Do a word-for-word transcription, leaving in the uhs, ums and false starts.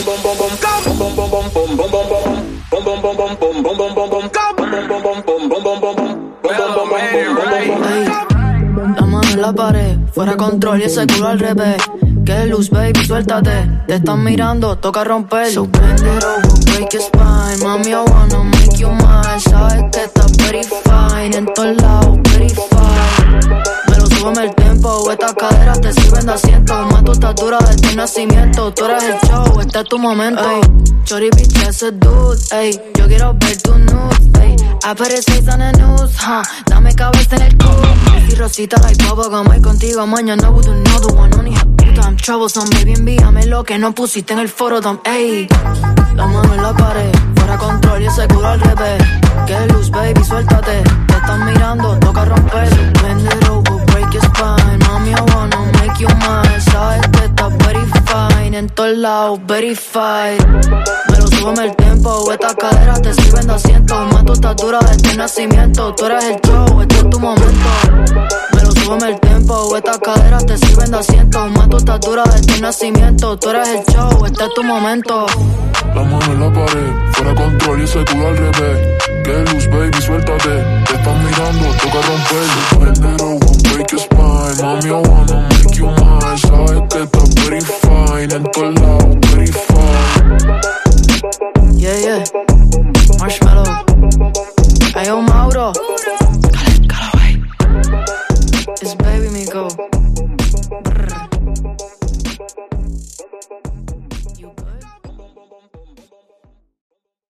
La mano en la pared, fuera control y ese culo al revés. Que luz, baby, suéltate. Te están mirando, toca romper. So bend it over, break your spine. Mami, I wanna make you mine. Sabes que estás very fine. En todos lados, very fine. Pero súbeme el tempo. Estas caderas te sirven de asiento. Más tu estatura de tu nacimiento. Tú eres el show, este es tu momento. Ay, Chori, bitch, ese dude. Ey, yo quiero ver tu nude. Ey, apareces en el news, huh? Dame cabeza en el culo. Y rosita like bubblegum. Ay, contigo mañana with another one. Only have I'm troublesome, baby, envíame lo que no pusiste en el foro, Tom, ey. La mano en la pared, fuera control y ese culo al revés. Que luz, baby, suéltate. Te están mirando, toca romper. Bend it over, break your spine. Mami, I wanna make you mine. Sabes que estás very fine. En todos lados, very fine. Pero súbeme el tempo. Estas caderas te sirven de asiento. Más tu estatura de tu nacimiento. Tú eres el show, este es tu momento. Pero súbeme el tempo. Estas caderas te sirven de asiento. Más tu estatura de tu nacimiento. Tú eres el show, este es tu momento. La mano en la pared, fuera control y ese culo al revés. Que luz, baby, suéltate. Te están mirando, toca romper. Bend it over, break your spine. Mami, I wanna make you mine. Sabes que estás very fine. En todos lados, very fine. Yeah, yeah. Marshmallow. Ayo, Mauro.